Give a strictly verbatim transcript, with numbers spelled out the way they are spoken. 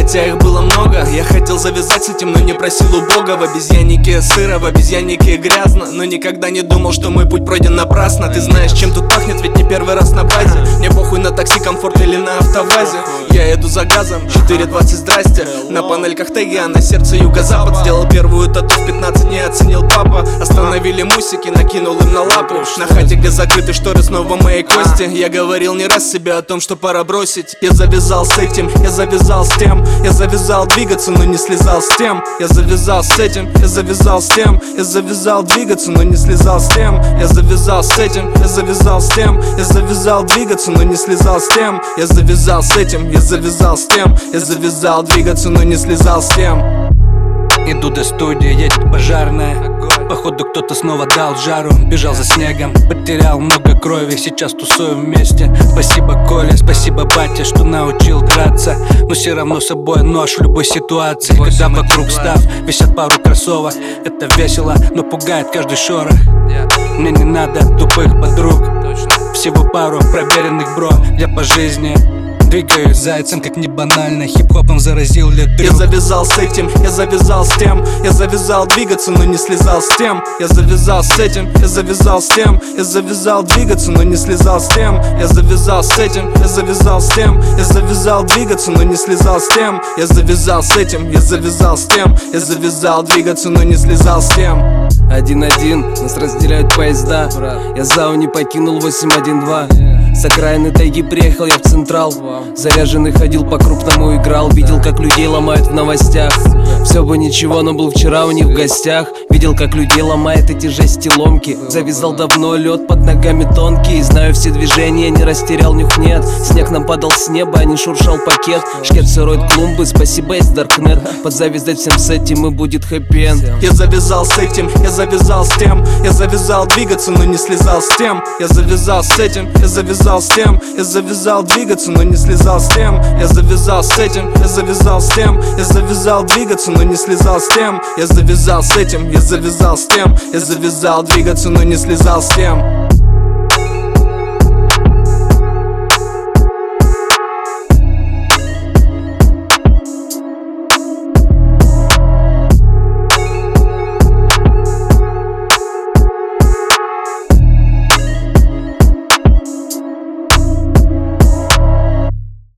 хотя их было много. Я хотел завязать с этим, но не просил у Бога. В обезьяннике сыро, в обезьяннике грязно, но никогда не думал, что мой путь пройден напрасно. Ты знаешь, чем тут пахнет, ведь не первый раз на базе. Мне похуй на такси, комфорт или на автовазе. Я иду за газом, четыре двадцать, здрасте. На панельках теги, а на сердце юго-запад. Сделал первую тату в пятнадцать, не оценил папа. Остановили мусики, накинул им на лапу. На хате, где закрыты шторы, снова мои кости. Я говорил не раз себе о том, что пора бросить. Я завязал с этим, я завязал с тем. Я завязал двигаться, но не слезал с тем. Я завязал с этим, я завязал с тем. Я завязал двигаться, но не слезал с тем. Я завязал с этим, я завязал с тем. Я завязал двигаться, но не слезал с тем. Я завязал с этим, я завязал с тем. Я завязал двигаться, но не слезал с тем. Иду до студии, едет пожарная. Походу кто-то снова дал жару. Бежал за снегом, потерял много крови. Сейчас тусуем вместе. Спасибо Коле, спасибо батя, что научил драться. Но все равно с собой нож в любой ситуации. Когда вокруг став, висят пару кроссовок. Это весело, но пугает каждый шорох. Мне не надо тупых подруг, всего пару проверенных бро. Я по жизни двигаюсь зайцем, как не банально. Хип-хопом заразил ли трюк. Я завязал с этим, я завязал с тем. Я завязал двигаться, но не слезал с тем. Я завязал с этим, я завязал с тем. Я завязал двигаться, но не слезал с тем. Я завязал с этим, я завязал с тем. Я завязал двигаться, но не слезал с тем. Я завязал с этим, я завязал с тем. Я завязал двигаться, но не слезал с тем. Один-один, нас разделяют поезда. Я ЗАО не покинул восемь один два. С окраины тайги приехал я в Централ. Заряженный ходил по-крупному, играл. Видел, как людей ломают в новостях. Все бы ничего, но был вчера у них в гостях. Видел, как людей ломает эти жести ломки. Завязал давно, лед под ногами тонкий. Знаю все движения, не растерял, нюх нет. Снег нам падал с неба, а не шуршал пакет. Шкет все роет клумбы, спасибо есть Даркнет. Подзавязать всем с этим и будет хэппи-энд. Я завязал с этим, я завязал с тем. Я завязал двигаться, но не слезал с тем. Я завязал с этим, я завязал с тем. Я завязал двигаться, но не слезал с тем. Я завязал с этим, я завязал с тем. Я завязал двигаться, но не слезал с тем. Я завязал с этим, я завязал с тем. Я завязал двигаться, но не слезал с тем.